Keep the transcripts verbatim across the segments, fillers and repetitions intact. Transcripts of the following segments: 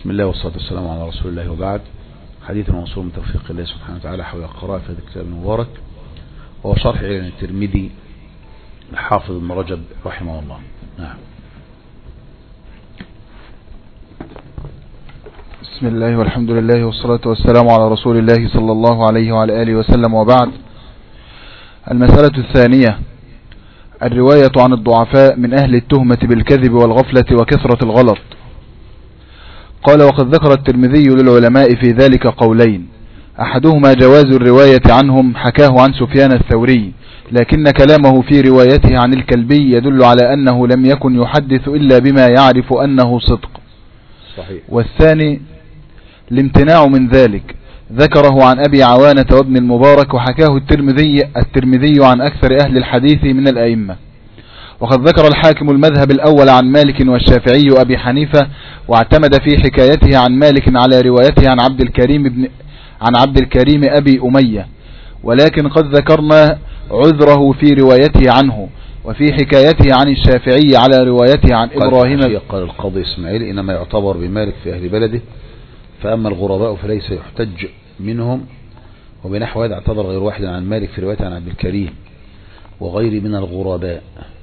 بسم الله والصلاة والسلام على رسول الله وبعد. حديث موصول من توفيق الله سبحانه وتعالى حول القراءة في هذا الكتاب المبارك، وهو شرح علم الترمذي الحافظ ابن رجب رحمه الله. نعم. بسم الله والحمد لله والصلاة والسلام على رسول الله صلى الله عليه وعلى آله وسلم وبعد. المسألة الثانية: الرواية عن الضعفاء من أهل التهمة بالكذب والغفلة وكثرة الغلط. قال: وقد ذكر الترمذي للعلماء في ذلك قولين، أحدهما جواز الرواية عنهم، حكاه عن سفيان الثوري، لكن كلامه في روايته عن الكلبي يدل على أنه لم يكن يحدث إلا بما يعرف أنه صدق. صحيح. والثاني الامتناع من ذلك، ذكره عن أبي عوانة وابن المبارك، وحكاه الترمذي الترمذي عن أكثر أهل الحديث من الأئمة. وقد ذكر الحاكم المذهب الأول عن مالك والشافعي وأبي حنيفة، واعتمد في حكايته عن مالك على روايته عن عبد الكريم بن عن عبد الكريم أبي أمية، ولكن قد ذكرنا عذره في روايته عنه، وفي حكايته عن الشافعي على روايته عن إبراهيم. قال القاضي إسماعيل: إنما يعتبر بمالك في أهل بلده، فأما الغرباء فليس يحتج منهم. وبنحو هذا اعتبر غير واحد عن مالك في روايته عن عبد الكريم وغير من الغرباء.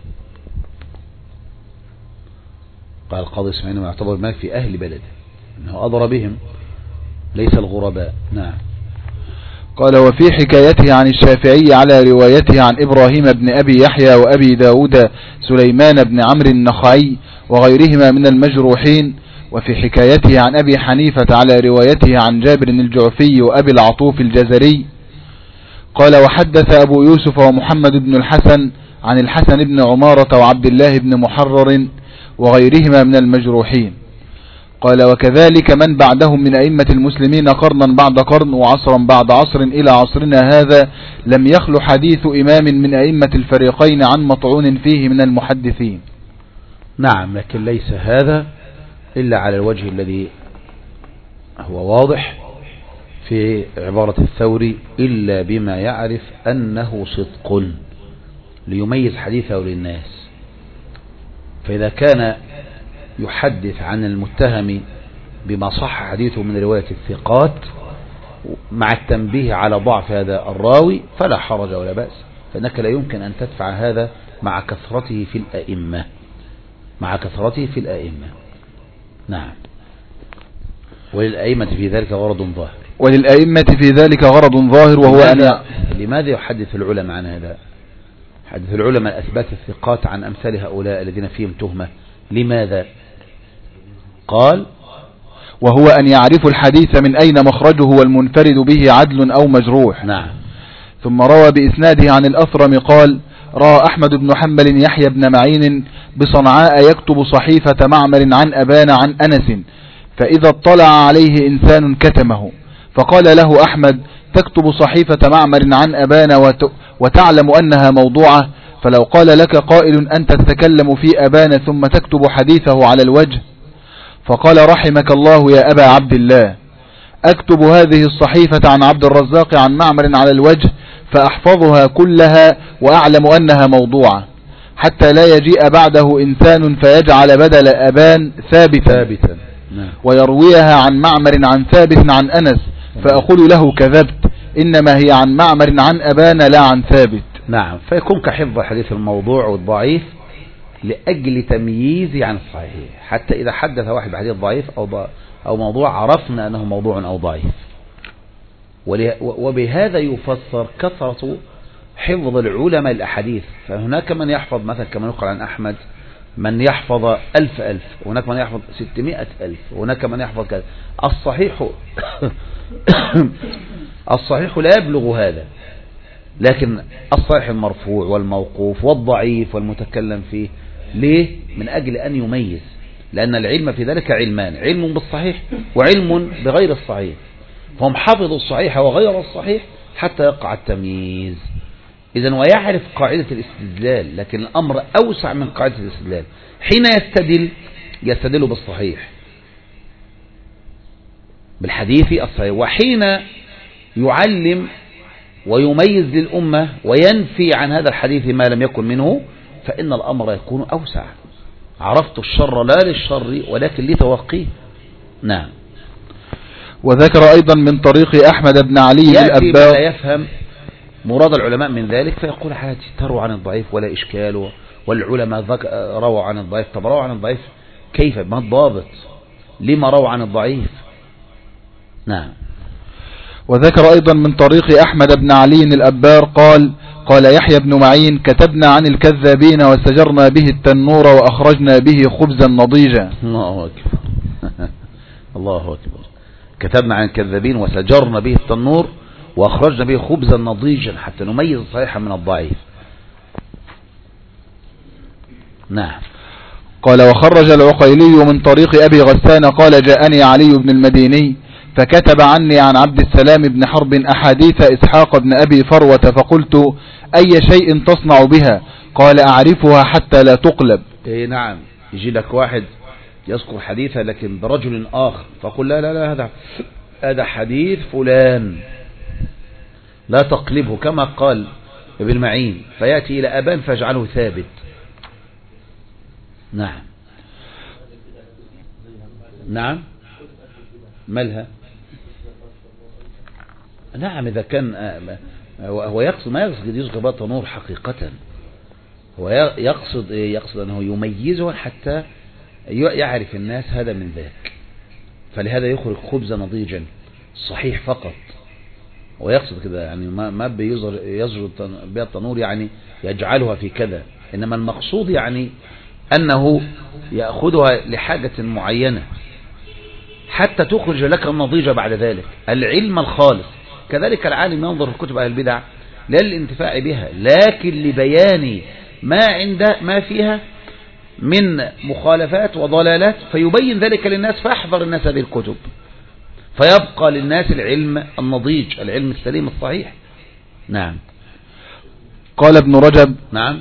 قال القاضي إسماعيل: إنما يعتبر بمالك في أهل بلده، إنه أضر بهم ليس الغرباء. نعم. قال: وفي حكايته عن الشافعي على روايته عن إبراهيم بن أبي يحيى وأبي داود سليمان بن عمرو النخعي وغيرهما من المجروحين. وفي حكايته عن أبي حنيفة على روايته عن جابر الجعفي وأبي العطوف الجزري. قال: وحدث أبو يوسف ومحمد بن الحسن عن الحسن بن عمارة وعبد الله بن محرر وغيرهما من المجروحين. قال: وكذلك من بعدهم من أئمة المسلمين قرنا بعد قرن وعصرا بعد عصر إلى عصرنا هذا لم يخل حديث إمام من أئمة الفريقين عن مطعون فيه من المحدثين. نعم، لكن ليس هذا إلا على الوجه الذي هو واضح في عبارة الثوري: إلا بما يعرف أنه صدق، ليميز حديثه للناس. فإذا كان يحدث عن المتهم بما صح حديثه من رواية الثقات مع التنبيه على ضعف هذا الراوي فلا حرج ولا بأس، فإنك لا يمكن أن تدفع هذا مع كثرته في الأئمة مع كثرته في الأئمة. نعم. وللأئمة في ذلك غرض ظاهر وللأئمة في ذلك غرض ظاهر وهو أن لماذا يحدث العلماء عن هذا؟ حدث العلماء أثبات الثقات عن أمثال هؤلاء الذين فيهم تهمة. لماذا؟ قال: وهو أن يعرف الحديث من أين مخرجه والمنفرد به عدل أو مجروح. نعم. ثم روى بإسناده عن الأثرم قال: رأى أحمد بن حنبل يحيى بن معين بصنعاء يكتب صحيفة معمر عن أبان عن أنس، فإذا اطلع عليه إنسان كتمه، فقال له أحمد: تكتب صحيفة معمر عن أبان وتعلم أنها موضوعة، فلو قال لك قائل أنت تتكلم في أبان ثم تكتب حديثه على الوجه؟ فقال: رحمك الله يا أبا عبد الله، أكتب هذه الصحيفة عن عبد الرزاق عن معمر على الوجه، فأحفظها كلها وأعلم أنها موضوعة، حتى لا يجيء بعده إنسان فيجعل بدل أبان ثابتا, ثابتا. ويرويها عن معمر عن ثابت عن أنس، فأقول له: كذبت، إنما هي عن معمر عن أبان لا عن ثابت. نعم. فيكون كحفظ حديث الموضوع والضعيف لأجل تمييزه عن الصحيح، حتى إذا حدث واحد بحديث ضعيف أو, ضع أو موضوع عرفنا أنه موضوع أو ضعيف. وبهذا يفسر كثرة حفظ العلماء الأحاديث. فهناك من يحفظ مثلا كما يقال عن أحمد من يحفظ ألف ألف، وهناك من يحفظ ستمائة ألف، وهناك من يحفظ كذا. الصحيح الصحيح لا يبلغ هذا، لكن الصحيح المرفوع والموقوف والضعيف والمتكلم فيه. ليه؟ من أجل أن يميز، لأن العلم في ذلك علمان: علم بالصحيح وعلم بغير الصحيح، فهم حفظوا الصحيح وغير الصحيح حتى يقع التمييز. إذن ويعرف قاعدة الاستدلال، لكن الأمر أوسع من قاعدة الاستدلال. حين يستدل يستدل بالصحيح بالحديث الصحيح، وحين يعلم ويميز للأمة وينفي عن هذا الحديث ما لم يكن منه، فإن الأمر يكون أوسع. عرفت الشر لا للشر ولكن لتوقيه. نعم. وذكر أيضا من طريق أحمد بن علي الأبار. لا يفهم مراد العلماء من ذلك فيقول حاجة تروى عن الضعيف ولا إشكال، والعلماء رووا عن الضعيف. طب رووا عن الضعيف كيف؟ ما الضابط لما رووا عن الضعيف؟ نعم. وذكر أيضا من طريق أحمد بن علي الأبار قال قال يحيى بن معين كتبنا عن الكذابين وسجرنا به التنور وأخرجنا به خبزا نضيجا. الله أكبر. الله أكبر. كتبنا عن الكذابين وسجرنا به التنور وأخرجنا به خبزا نضيجا حتى نميز الصحيح من الضعيف. نعم. قال وخرج العقيلي من طريق أبي غسان قال جاءني علي بن المديني فكتب عني عن عبد السلام بن حرب أحاديث إسحاق بن أبي فروة فقلت أي شيء تصنع بها؟ قال أعرفها حتى لا تقلب. إيه نعم. يجي لك واحد يذكر حديثا لكن برجل آخر فقل لا لا لا هذا هذا حديث فلان لا تقلبه كما قال ابن معين فيأتي إلى أبان فاجعله ثابت. نعم. نعم. مالها؟ نعم. إذا كان هو يقصد ما يقصد يذكر بقى تنور حقيقة، هو يقصد يقصد أنه يميزه حتى يعرف الناس هذا من ذاك، فلهذا يخرج خبزا نضيجا صحيح فقط. ويقصد كده يعني ما ما بيظهر يزجر بها التنور يعني يجعلها في كذا، إنما المقصود يعني أنه يأخذها لحاجة معينة حتى تخرج لك النضيجة بعد ذلك العلم الخالص. كذلك العالم ينظر في كتب أهل البدع لا للانتفاع بها لكن لبيان ما عند ما فيها من مخالفات وضلالات فيبين ذلك للناس فاحذر الناس هذه الكتب فيبقى للناس العلم النضيج العلم السليم الصحيح. نعم. قال ابن رجب. نعم.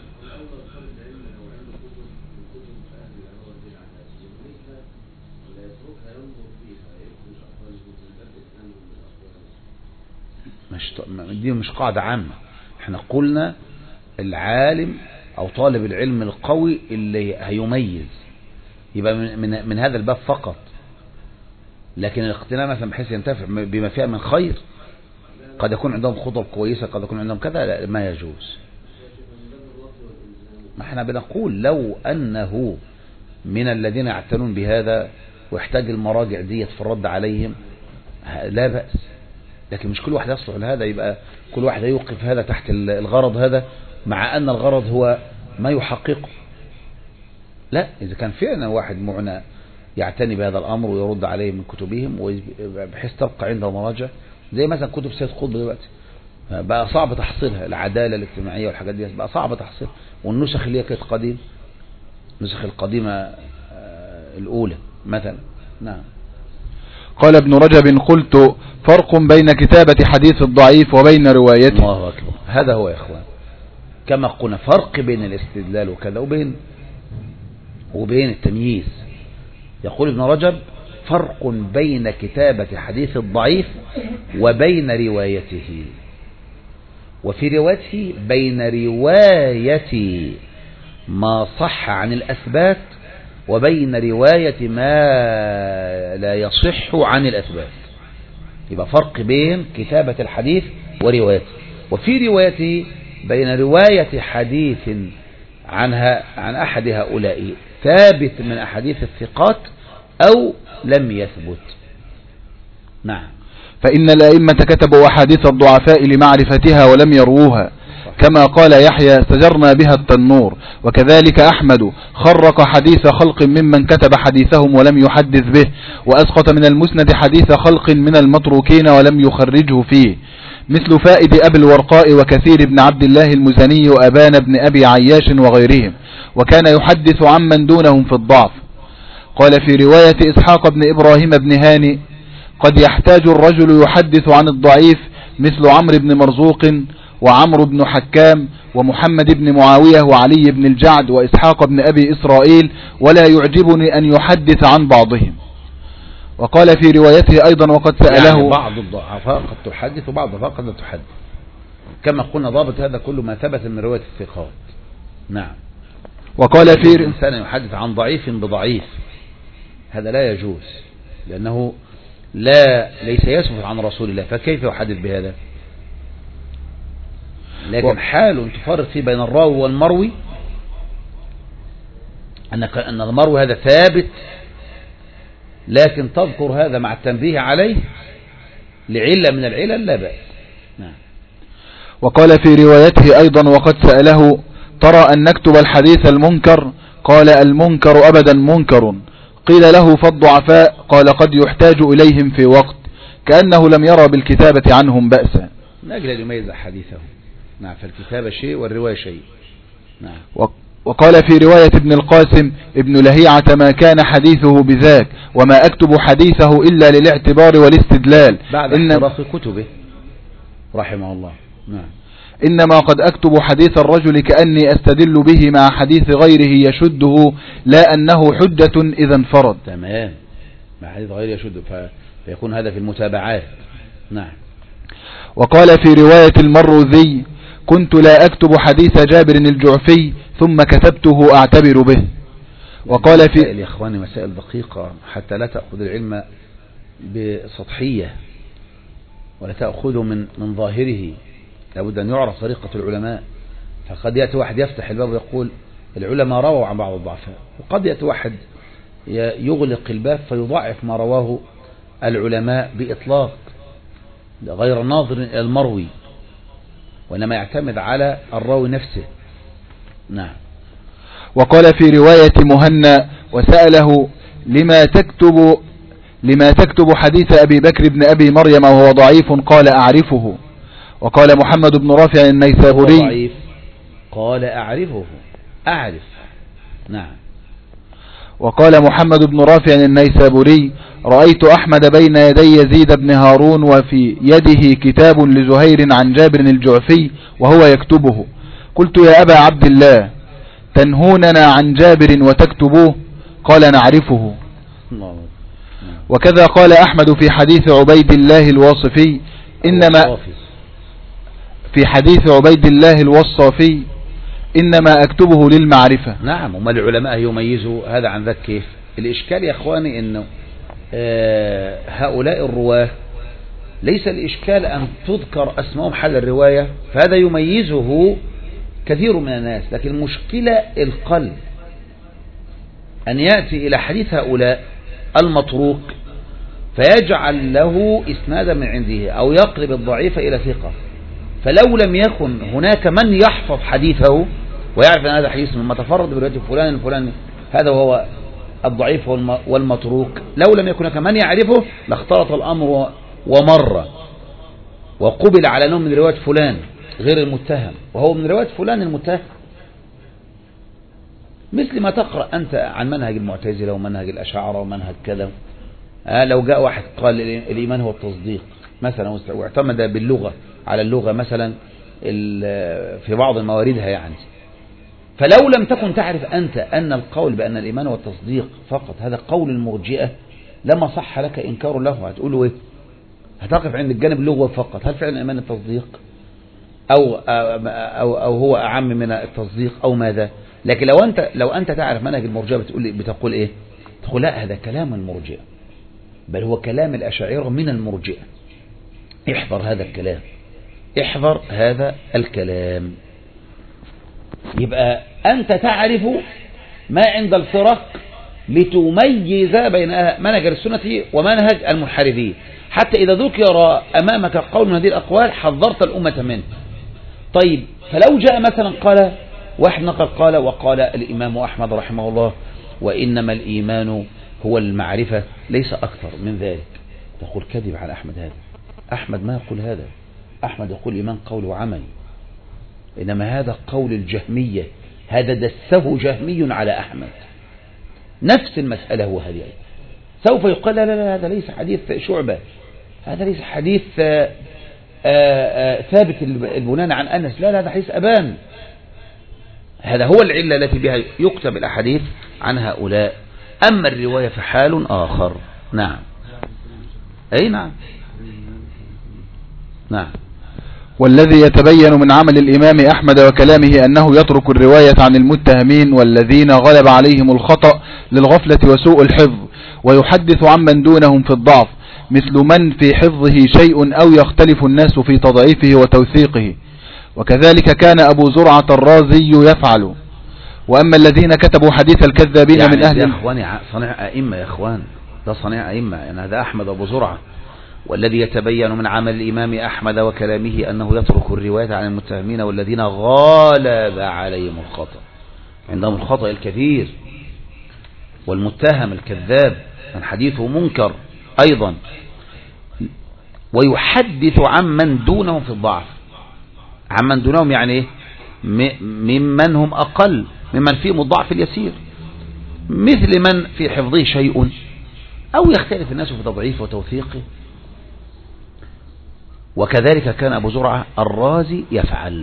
مش دي مش قاعدة عامة، احنا قلنا العالم او طالب العلم القوي اللي هيميز يبقى من, من, من هذا الباب فقط، لكن الاقتناع مثلا بحيث ينتفع بما فيها من خير قد يكون عندهم خطب كويسة قد يكون عندهم كذا ما يجوز. ما احنا بنقول لو انه من الذين يعتنون بهذا ويحتاج المراجع دي في الرد عليهم لا بأس، لكن مش كل واحد يصلح لهذا يبقى كل واحد يوقف هذا تحت الغرض هذا مع أن الغرض هو ما يحققه. لا، إذا كان فعلا واحد معنى يعتني بهذا الأمر ويرد عليه من كتبهم بحيث تبقى عنده مراجع زي مثلا كتب سيد قطب دلوقتي بقى صعب تحصيلها، العدالة الاجتماعية والحاجات دي بقى صعب تحصيلها، والنسخ اللي هي كانت قديم النسخ القديمة الأولى مثلا. نعم. قال ابن رجب قلت فرق بين كتابة حديث الضعيف وبين روايته. الله أكبر. هذا هو يا إخوان كما قلنا فرق بين الاستدلال وكذا وبين وبين التمييز. يقول ابن رجب فرق بين كتابة حديث الضعيف وبين روايته، وفي روايته بين رواية ما صح عن الأثبات وبين رواية ما لا يصح عن الأثبات. يبقى فرق بين كتابة الحديث وروايته. وفي روايته بين رواية حديث عنها عن أحد هؤلاء ثابت من أحاديث الثقات أو لم يثبت. نعم. فإن الأئمة كتبوا أحاديث الضعفاء لمعرفتها ولم يروها، كما قال يحيى سجرنا بها التنور. وكذلك أحمد خرق حديث خلق ممن كتب حديثهم ولم يحدث به، وأسقط من المسند حديث خلق من المتروكين ولم يخرجه فيه، مثل فائد أبي الورقاء وكثير بن عبد الله المزني وأبان بن أبي عياش وغيرهم، وكان يحدث عمن دونهم في الضعف. قال في رواية إسحاق بن إبراهيم بن هاني قد يحتاج الرجل يحدث عن الضعيف مثل عمرو بن مرزوق وعمرو بن حكام ومحمد بن معاوية وعلي بن الجعد وإسحاق بن أبي إسرائيل، ولا يعجبني أن يحدث عن بعضهم. وقال في روايته أيضا وقد سأله يعني بعض الضعفاء قد تحدث وبعض الضعفاء قد لا تحدث، كما قلنا ضابط هذا كله ما ثبت من رواية الثقات. نعم. وقال في الإنسان يحدث عن ضعيف بضعيف هذا لا يجوز، لأنه لا ليس يثبت عن رسول الله، فكيف يحدث بهذا؟ لكن حال تفرق فيه بين الراوي والمروي، أنك أن المروي هذا ثابت، لكن تذكر هذا مع التنبيه عليه لعلة من العلل لا بأس. نعم. وقال في روايته أيضا وقد سأله ترى أن نكتب الحديث المنكر؟ قال المنكر أبدا منكر. قيل له فالضعفاء؟ قال قد يحتاج إليهم في وقت، كأنه لم يرى بالكتابة عنهم بأسا. من أجل أن يميز حديثه. نعم. فالكتابة شيء والرواية شيء. نعم. وقال في رواية ابن القاسم ابن لهيعة ما كان حديثه بذاك، وما أكتب حديثه إلا للاعتبار والاستدلال بعد احتراق كتبه رحمه الله. نعم. إنما قد أكتب حديث الرجل كأني أستدل به مع حديث غيره يشده، لا أنه حجة إذا انفرد. تمام. مع حديث غيره يشده، فيكون هذا في المتابعات. نعم. وقال في رواية المروذي كنت لا أكتب حديث جابر الجعفي ثم كتبته أعتبر به. وقال في يا إخواني مسائل دقيقة حتى لا تأخذ العلم بسطحية ولا تأخذه من من ظاهره، لابد أن يعرف طريقة العلماء. فقد يأتي واحد يفتح الباب ويقول العلماء رووا عن بعض الضعفاء، وقد يأتي واحد يغلق الباب فيضعف ما رواه العلماء بإطلاق غير ناظر إلى المروي، وإنما يعتمد على الراوي نفسه. نعم. وقال في رواية مهنا وسأله لما تكتب لما تكتب حديث أبي بكر بن أبي مريم وهو ضعيف؟ قال أعرفه. وقال محمد بن رافع النيسابوري ضعيف قال أعرفه أعرف. نعم. وقال محمد بن رافع النيسابوري رأيت أحمد بين يدي يزيد بن هارون وفي يده كتاب لزهير عن جابر الجعفي وهو يكتبه. قلت يا أبا عبد الله تنهوننا عن جابر وتكتبوه؟ قال نعرفه. وكذا قال أحمد في حديث عبيد الله الواصفي إنما في حديث عبيد الله الوصافي إنما أكتبه للمعرفة. نعم. وما العلماء يميزوا هذا عن ذاك كيف؟ الإشكال يا أخواني إنه آه هؤلاء الرواه ليس الإشكال أن تذكر أسماءهم حال الرواية، فهذا يميزه كثير من الناس، لكن المشكلة القلب أن يأتي إلى حديث هؤلاء المتروك فيجعل له إسنادا من عنده أو يقلب الضعيف إلى ثقة. فلو لم يكن هناك من يحفظ حديثه ويعرف أن هذا حديث من تفرد برواية فلان الفلاني هذا وهو الضعيف والمتروك، لو لم يكن هناك من يعرفه لاختلط الأمر ومر وقبل على أنه من رواية فلان غير المتهم وهو من رواية فلان المتهم. مثل ما تقرأ أنت عن منهج المعتزلة ومنهج الأشاعرة ومنهج كذا. آه لو جاء واحد قال الإيمان هو التصديق مثلا واعتمد باللغة على اللغة مثلا في بعض مواردها يعني، فلو لم تكن تعرف أنت أن القول بأن الإيمان هو التصديق فقط هذا قول المرجئة لما صح لك إنكار له. هتقوله إيه؟ هتقف عند الجانب اللغوي فقط، هل فعلا الإيمان التصديق أو, أو, أو هو أعم من التصديق أو ماذا؟ لكن لو أنت لو أنت تعرف منهج المرجئة بتقول بتقول إيه؟ تقول لا هذا كلام المرجئة بل هو كلام الأشاعرة من المرجئة. احذر هذا الكلام، احذر هذا الكلام. يبقى أنت تعرف ما عند الفرق لتميز بين منهج السنة ومنهج المنحرفين، حتى إذا ذكر أمامك قول من هذه الأقوال حذرت الأمة منه. طيب فلو جاء مثلا قال واحد نقل قال وقال الإمام أحمد رحمه الله وإنما الإيمان هو المعرفة ليس أكثر من ذلك، تقول كذب على أحمد. هذا أحمد ما يقول هذا، أحمد يقول إيمان قول وعمل، إنما هذا قول الجهمية، هذا دسه جهمي على أحمد. نفس المسألة هو هذه، سوف يقال لا لا لا هذا ليس حديث شعبة، هذا ليس حديث آآ آآ ثابت البنان عن أنس، لا لا هذا حديث أبان. هذا هو العلة التي بها يكتب الأحاديث عن هؤلاء. أما الرواية فحال آخر. نعم. أي نعم. نعم. والذي يتبين من عمل الإمام أحمد وكلامه أنه يترك الرواية عن المتهمين والذين غلب عليهم الخطأ للغفلة وسوء الحفظ، ويحدث عمن دونهم في الضعف، مثل من في حفظه شيء أو يختلف الناس في تضعيفه وتوثيقه. وكذلك كان أبو زرعة الرازي يفعل. وأما الذين كتبوا حديث الكذابين يعني من أهل يا إخواني صنيع أئمة يا إخوان، ده صنيع أئمة، يعني هذا أحمد أبو زرعة. والذي يتبين من عمل الإمام أحمد وكلامه أنه يترك الرواية عن المتهمين والذين غالب عليهم الخطأ، عندهم الخطأ الكثير، والمتهم الكذاب من حديثه منكر أيضا، ويحدث عمن دونهم في الضعف. عمن دونهم يعني ممن هم أقل، ممن فيهم الضعف اليسير، مثل من في حفظه شيء أو يختلف الناس في تضعيفه وتوثيقه. وكذلك كان أبو زرعة الرازي يفعل.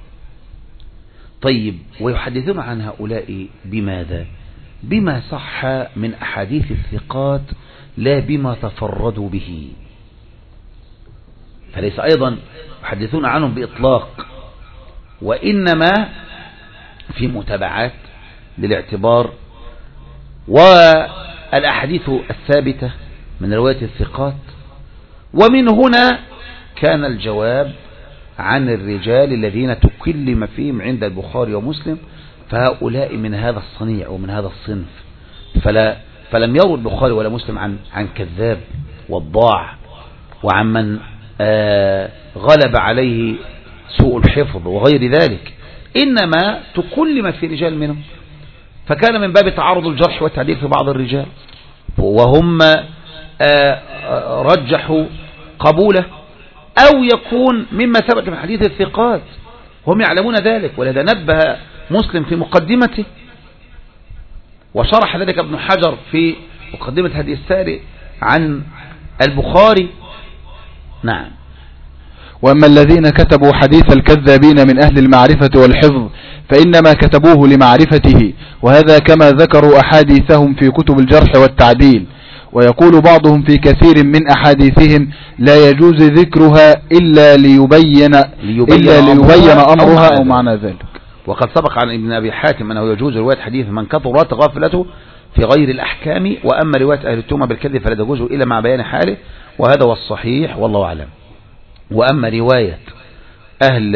طيب، ويحدثون عن هؤلاء بماذا؟ بما صح من أحاديث الثقات لا بما تفردوا به، فليس أيضا يحدثون عنهم بإطلاق، وإنما في متابعات للاعتبار. والأحاديث الثابتة من رواية الثقات. ومن هنا كان الجواب عن الرجال الذين تكلم فيهم عند البخاري ومسلم، فهؤلاء من هذا الصنيع ومن هذا الصنف، فلا فلم يروا البخاري ولا مسلم عن عن كذاب وضاع، وعن من آه غلب عليه سوء الحفظ وغير ذلك، إنما تكلم في رجال منهم، فكان من باب تعارض الجرح والتعديل في بعض الرجال، وهم آه رجحوا قبوله، أو يكون مما ثبت من حديث الثقات هم يعلمون ذلك. ولذا نبه مسلم في مقدمته، وشرح ذلك ابن حجر في مقدمة هدي الساري عن البخاري. نعم. وأما الذين كتبوا حديث الكذابين من أهل المعرفة والحفظ فإنما كتبوه لمعرفته، وهذا كما ذكروا أحاديثهم في كتب الجرح والتعديل. ويقول بعضهم في كثير من أحاديثهم لا يجوز ذكرها إلا ليبين, ليبين إلا ليبين أمرها أو معنى ذلك. وقد سبق عن ابن أبي حاتم أنه يجوز رواية حديث من كثرت غفلته في غير الأحكام، وأما رواية أهل التهمة بالكذب فلا تجوز إلا مع بيان حاله، وهذا هو الصحيح والله أعلم. وأما رواية أهل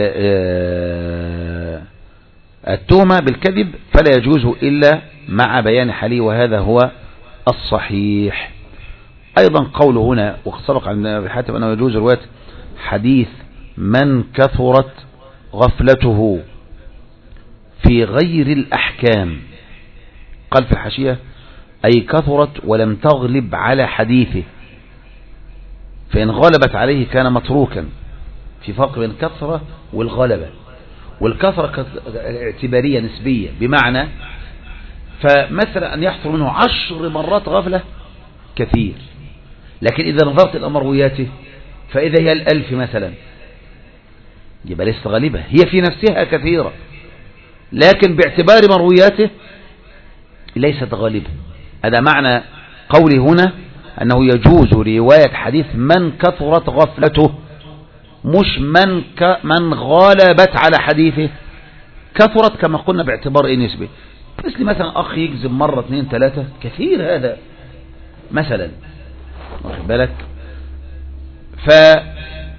التهمة بالكذب فلا يجوز إلا مع بيان حاله، وهذا هو الصحيح. أيضا قوله هنا وقد سبق عن ابن حاتم أنه يجوز رواية حديث من كثرت غفلته في غير الأحكام، قال في الحاشية أي كثرت ولم تغلب على حديثه، فإن غلبت عليه كان متروكا، في فرق بين الكثرة والغلبة. والكثرة اعتبارية نسبية، بمعنى فمثلا أن يحصل منه عشر مرات غفلة كثير، لكن إذا نظرت إلى مروياته فإذا هي الألف مثلا يبقى ليست غالبة، هي في نفسها كثيرة، لكن باعتبار مروياته ليست غالبة. هذا معنى قولي هنا أنه يجوز رواية حديث من كثرت غفلته، مش من ك من غالبت على حديثه. كثرت كما قلنا باعتبار ايه نسبة، مثل مثلا أخ يكذب مرة اثنين ثلاثة كثير هذا مثلا، واخد بالك. فإذا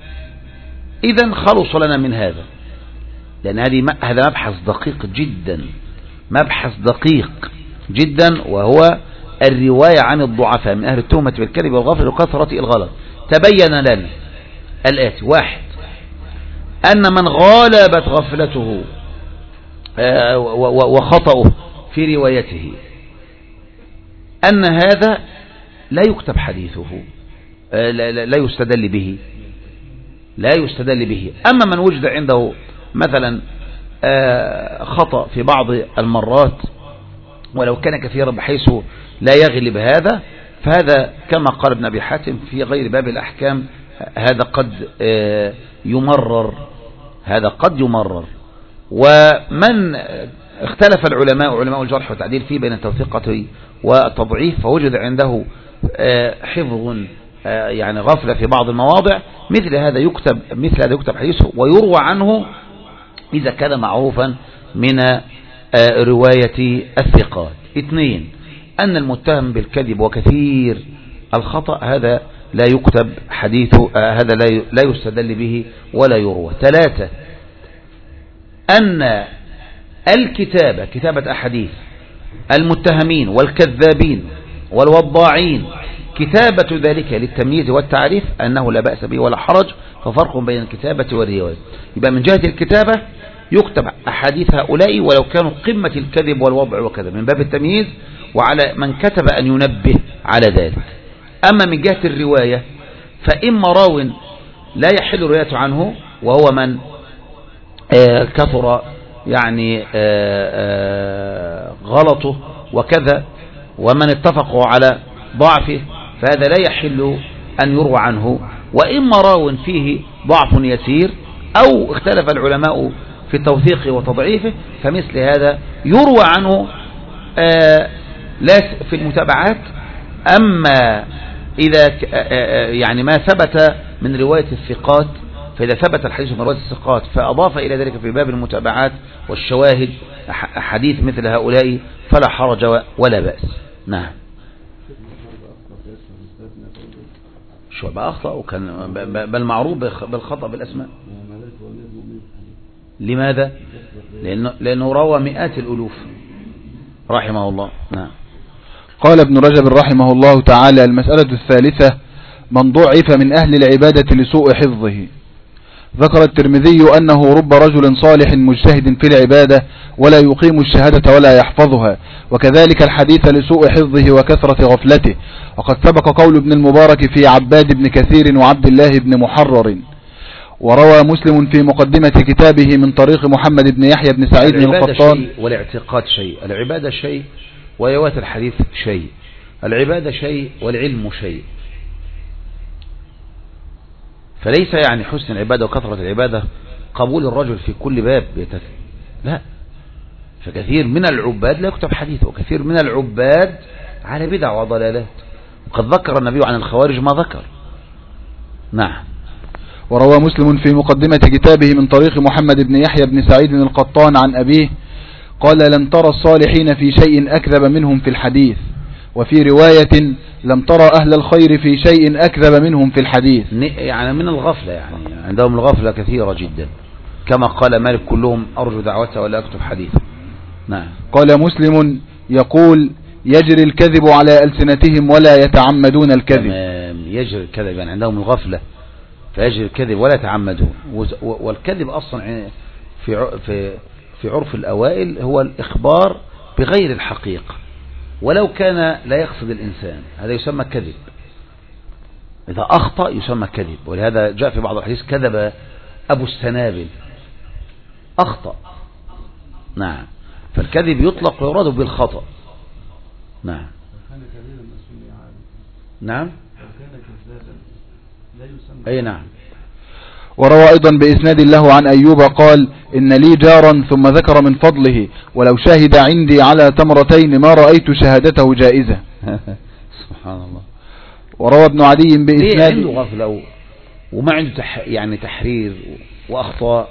خلص لنا من هذا، لأن هذه هذا مبحث دقيق جدا، مبحث دقيق جدا، وهو الرواية عن الضعفاء من أهل التهمة بالكذب والغفل وكثرة الغلط. تبين لنا الآتي: واحد، أن من غالبت غفلته وخطأه في روايته أن هذا لا يكتب حديثه، لا يستدل به، لا يستدل به. أما من وجد عنده مثلا خطأ في بعض المرات ولو كان كثيرا بحيث لا يغلب هذا، فهذا كما قال ابن أبي حاتم في غير باب الأحكام هذا قد يمرر، هذا قد يمرر. ومن اختلف العلماء علماء الجرح والتعديل فيه بين التوثيق والتضعيف، فوجد عنده حفظ يعني غفلة في بعض المواضع، مثل هذا يكتب مثل هذا يكتب حديثه ويروى عنه إذا كان معروفا من رواية الثقات. اثنين، أن المتهم بالكذب وكثير الخطأ هذا لا يكتب حديثه، هذا لا يستدل به ولا يروى. ثلاثة، أن الكتابة كتابة أحاديث المتهمين والكذابين والوضاعين كتابة ذلك للتمييز والتعريف أنه لا بأس به ولا حرج، ففرق بين الكتابة والرواية. يبقى من جهة الكتابة يكتب أحاديث هؤلاء ولو كانوا قمة الكذب والوضع وكذا من باب التمييز، وعلى من كتب أن ينبه على ذلك. أما من جهة الرواية فإما راو لا يحل روايته عنه وهو من آه كثر يعني آه آه غلطه وكذا، ومن اتفقوا على ضعفه، فهذا لا يحل أن يروى عنه. وإما راو فيه ضعف يسير أو اختلف العلماء في توثيقه وتضعيفه، فمثل هذا يروى عنه آه لا في المتابعات. أما إذا يعني ما ثبت من رواية الثقات، فإذا ثبت الحديث من رواية الثقات فأضاف إلى ذلك في باب المتابعات والشواهد حديث مثل هؤلاء فلا حرج ولا بأس. نعم. شو بقى أخطأ وكان بل معروف بالخطأ بالأسماء. لماذا؟ لأنه, لأنه روى مئات الألوف رحمه الله. نعم. قال ابن رجب رحمه الله تعالى: المسألة الثالثة: من ضعف من أهل العبادة لسوء حفظه. ذكر الترمذي أنه رب رجل صالح مجتهد في العبادة ولا يقيم الشهادة ولا يحفظها، وكذلك الحديث لسوء حفظه وكثرة غفلته. وقد سبق قول ابن المبارك في عباد بن كثير وعبد الله بن محرر. وروى مسلم في مقدمة كتابه من طريق محمد بن يحيى بن سعيد بن القطان: شيء والاعتقاد شيء، العبادة شيء ورواية الحديث شيء. العبادة شيء والعلم شيء، فليس يعني حسن العبادة وكثرة العبادة قبول الرجل في كل باب يتث... لا، فكثير من العباد لا يكتب حديثه، وكثير من العباد على بدع وضلالات، وقد ذكر النبي عن الخوارج ما ذكر. نعم. وروى مسلم في مقدمة كتابه من طريق محمد بن يحيى بن سعيد القطان عن أبيه قال: لم ترى الصالحين في شيء أكذب منهم في الحديث. وفي رواية: لم ترى أهل الخير في شيء أكذب منهم في الحديث. يعني من الغفلة، يعني عندهم الغفلة كثيرة جدا، كما قال مالك: كلهم أرجو دعوته ولا أكتب حديثه. نعم. قال مسلم يقول: يجري الكذب على ألسنتهم ولا يتعمدون الكذب. تمام، يجري الكذب يعني عندهم الغفلة فيجري الكذب ولا يتعمدون. والكذب أصلا في في في عرف الأوائل هو الإخبار بغير الحقيقة، ولو كان لا يقصد الإنسان، هذا يسمى كذب. إذا أخطأ يسمى كذب، ولهذا جاء في بعض الحديث: كذب أبو السنابل، أخطأ. نعم. فالكذب يطلق ويراد بالخطأ. نعم. نعم. أي نعم. وروى أيضا بإسناد له عن أيوب قال: إن لي جارا، ثم ذكر من فضله: ولو شاهد عندي على تمرتين ما رأيت شهادته جائزة. سبحان الله. وروى ابن عدي بإسناد عنده غفلة وما عنده تح... يعني تحرير وأخطاء.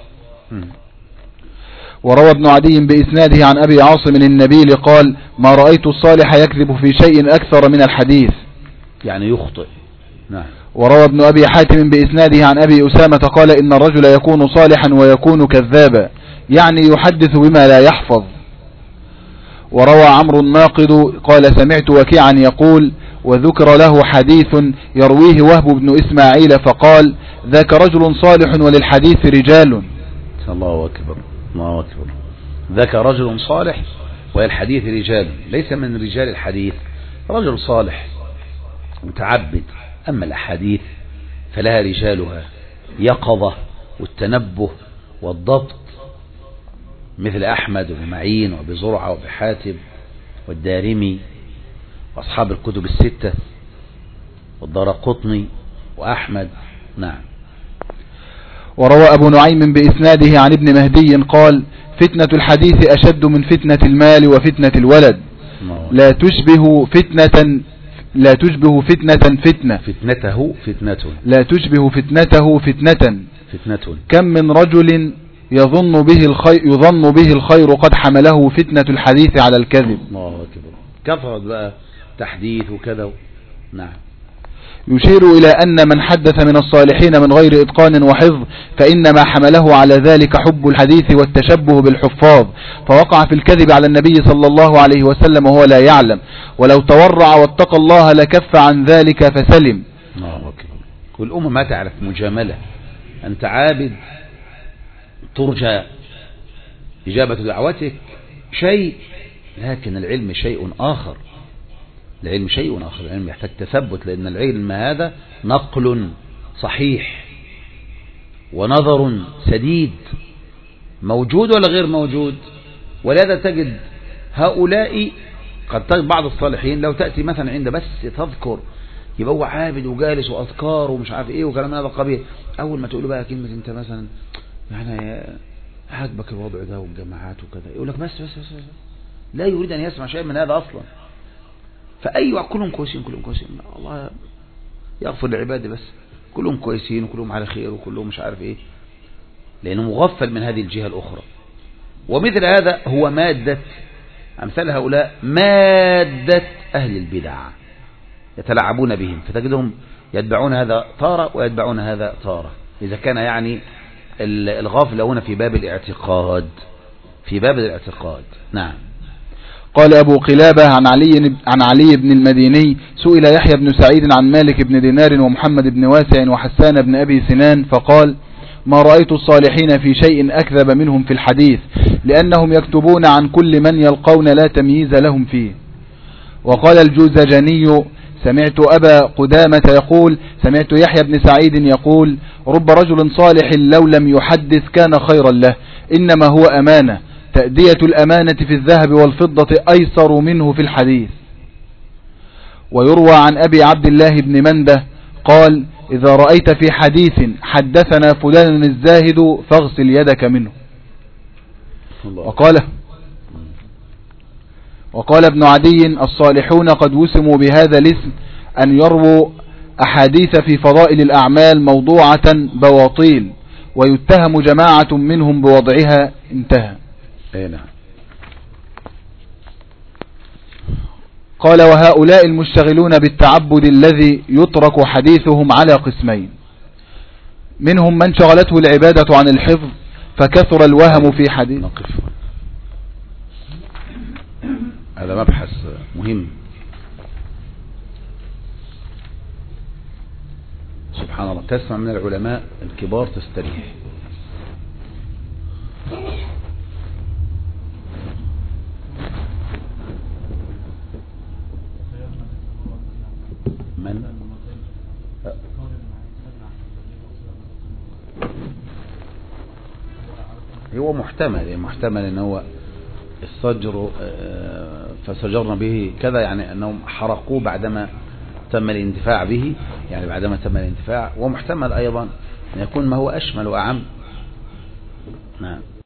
وروى ابن عدي بإسناده عن أبي عاصم النبيل قال: ما رأيت الصالح يكذب في شيء أكثر من الحديث، يعني يخطئ. نعم. وروى ابن أبي حاتم بإسناده عن أبي أسامة قال: إن الرجل يكون صالحا ويكون كذابا، يعني يحدث بما لا يحفظ. وروى عمرو الناقد قال: سمعت وكيعا يقول: وذكر له حديث يرويه وهب بن إسماعيل فقال: ذاك رجل صالح وللحديث رجال. الله أكبر، الله أكبر. ذاك رجل صالح وللحديث رجال، ليس من رجال الحديث، رجل صالح متعبد. أما الأحاديث فلها رجالها، يقظة والتنبه والضبط، مثل أحمد ومعين وبزرعة وبحاتم والدارمي وأصحاب الكتب الستة والدارقطني وأحمد. نعم. وروى أبو نعيم بإسناده عن ابن مهدي قال: فتنة الحديث أشد من فتنة المال وفتنة الولد، لا تشبه فتنة لا تشبه فتنة فتنة فتنته فتنة لا تشبه فتنته فتنة فتنة كم من رجل يظن به الخير يظن به الخير قد حمله فتنة الحديث على الكذب. الله أكبر. كثرت بقى تحديث وكذا. نعم. يشير إلى أن من حدث من الصالحين من غير إتقان وحفظ فإنما حمله على ذلك حب الحديث والتشبه بالحفاظ، فوقع في الكذب على النبي صلى الله عليه وسلم وهو لا يعلم، ولو تورع واتقى الله لكف عن ذلك فسلم. الله أكبر. كل أمة ما تعرف مجاملة، أنت عابد ترجى إجابة دعوتك شيء، لكن العلم شيء آخر. العلم شيء آخر. العلم يحتاج تثبت، لأن العلم هذا نقل صحيح ونظر سديد، موجود ولا غير موجود. ولهذا تجد هؤلاء قد تجد بعض الصالحين لو تأتي مثلا عند بس تذكر يبقى هو عابد وجالس وأذكار ومش عارف إيه وكلام هذا القبيل، أول ما تقول له بقى كلمة أنت مثلا يعني عاجبك الوضع ده والجماعات وكذا، يقول لك بس بس بس, بس. لا يريد أن يسمع شيء من هذا أصلا. فأيوة كلهم كويسين كلهم كويسين، الله يغفر لعباده، بس كلهم كويسين وكلهم على خير وكلهم مش عارف إيه، لأنه مغفل من هذه الجهة الأخرى. ومثل هذا هو مادة أمثال هؤلاء، مادة أهل البدع يتلاعبون بهم، فتجدهم يتبعون هذا طارة ويتبعون هذا طارة، إذا كان يعني الغافل هنا في باب الاعتقاد، في باب الاعتقاد. نعم. قال أبو قلابة عن علي, عن علي بن المديني سئل يحيى بن سعيد عن مالك بن دينار ومحمد بن واسع وحسان بن أبي سنان فقال: ما رأيت الصالحين في شيء أكذب منهم في الحديث، لأنهم يكتبون عن كل من يلقون لا تمييز لهم فيه. وقال الجوزجاني: سمعت أبا قدامة يقول: سمعت يحيى بن سعيد يقول: رب رجل صالح لو لم يحدث كان خيرا له، إنما هو أمانة، تأدية الأمانة في الذهب والفضة أيسر منه في الحديث. ويروى عن أبي عبد الله بن منده قال: إذا رأيت في حديث حدثنا فلان الزاهد فاغسل يدك منه. وقال وقال ابن عدي: الصالحون قد وسموا بهذا الاسم أن يرووا أحاديث في فضائل الأعمال موضوعة بواطيل، ويتهم جماعة منهم بوضعها. انتهى. نعم. قال: وهؤلاء المشتغلون بالتعبد الذي يترك حديثهم على قسمين: منهم من شغلته العبادة عن الحفظ فكثر الوهم في حديث. نقف. هذا مبحث مهم. سبحان الله، تسمع من العلماء الكبار تستريح. من هو محتمل محتمل ان هو الصجر فسجرنا به كذا، يعني انهم حرقوه بعدما تم الانتفاع به، يعني بعدما تم الانتفاع. ومحتمل ايضا ان يكون ما هو اشمل واعم. نعم.